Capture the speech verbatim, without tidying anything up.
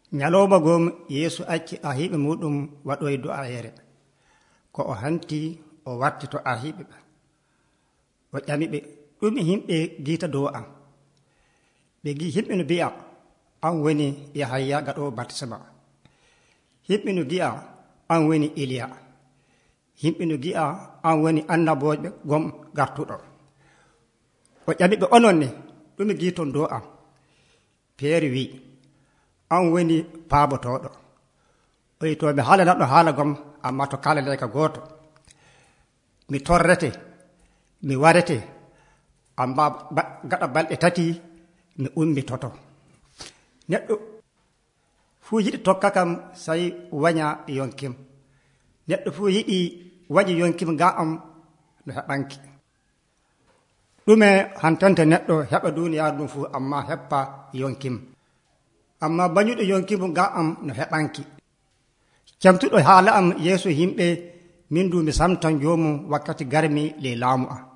Nyaloma gom Yesu acci ahiɓe muɗum waɗoy du'ayere ko o hanti o warti to ahiɓe ɓe o ƴamiɓe ɗumi himɓe giita dow am ɓe gi himɓe no mbi'a an woni Yahaya gaɗowo batisma, himɓe no gi'a an woni Iliya, himɓe no gi'a an woni annaboɓe gom gartuɗo. O ƴamiɓe onon ne ɗumi giiton dow am. Peeri wi an woni paabotoɗo. O wi to mi haalanaɗo haala gom amma to kalane ka gooto. Mi torrete, mi warete, amma gaɗa balɗe tati mi ummitoto. Neɗɗo fuu yiɗi tokka kam sayi waña yonkim. Neɗɗo fuu yiɗi wañi yonkim ga am no heɓanki. ɗume hantante neɗɗo heɓa duniyaaru ɗum fuu amma heɓpa yonkim. Amma bañuɗo yonkimu ga am no heɓanki. Camtuɗo haala am yeeso himɓe min du mi samtan jomum wakkati garmi le laamu am.